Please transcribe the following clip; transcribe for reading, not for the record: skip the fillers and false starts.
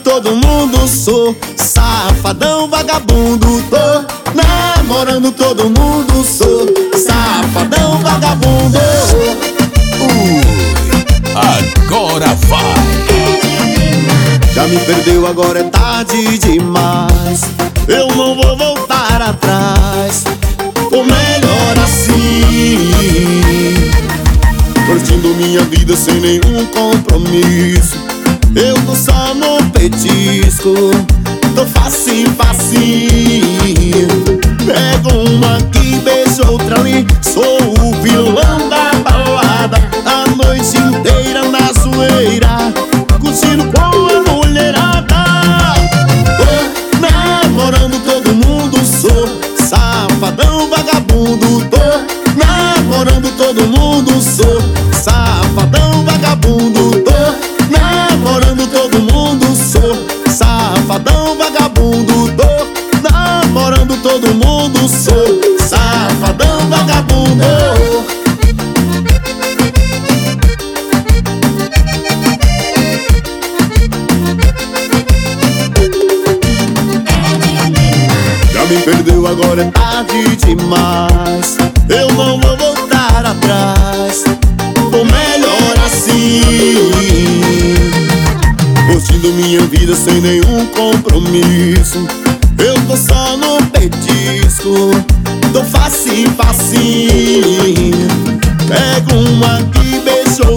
todo mundo, sou safadão, vagabundo. Tô namorando todo mundo, sou safadão, vagabundo. Agora vai! Já me perdeu, agora é tarde demais. Eu não vou voltar atrás. Tô melhor assim, curtindo minha vida sem nenhum compromisso. Eu tô só no petisco, tô facinho, facinho. Pego uma aqui, beijo outra ali. Sou o vilão da balada, a noite inteira na zoeira, curtindo com a mulherada. Tô namorando todo mundo, sou safadão, vagabundo. Tô namorando todo mundo, sou safadão, vagabundo. Tô namorando todo mundo, sou safadão, vagabundo. Tô namorando todo mundo, sou safadão, vagabundo. Já me perdeu, agora é tarde demais. Eu não vou voltar atrás. Tô melhor assim, curtindo minha vida sem nenhum compromisso. Eu tô só no petisco, tô facinho, facinho. Pego uma aqui, beijo